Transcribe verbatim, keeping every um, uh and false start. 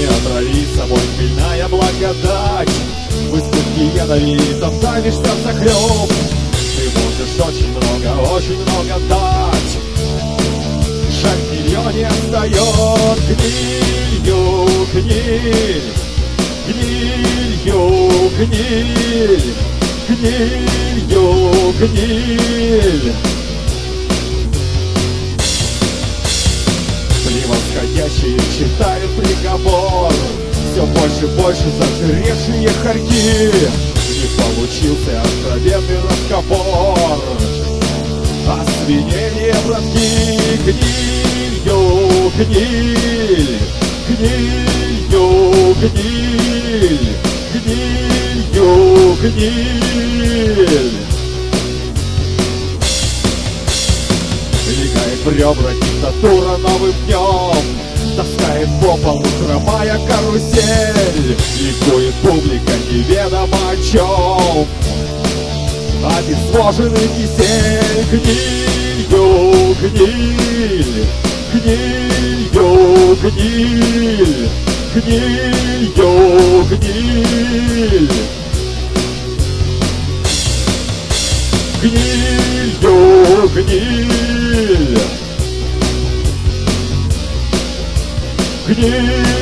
отравить собой хмельная благодать. В избытке ядовитом давишься захлеб. Ты можешь очень много, очень много дать. Жаль, ее не отстает. Гнилью, гниль, гнилью, гниль, гнилью, гниль. Превосходящие читают приговор. Все больше и больше зажиревшие хорьки. Не получился откровенный разговор. Освинение братки. Гнилью, гниль, гнилью, гниль, гнилью, гниль. Легает в ребра диктатура новым днем. Таскает по полу хромая карусель. Ликует публика неведомо о чем. Обезвоженный кисель. Гнилью, гниль, гнилью, гниль, гнилью, гниль. Гнилью, гниль, гниль.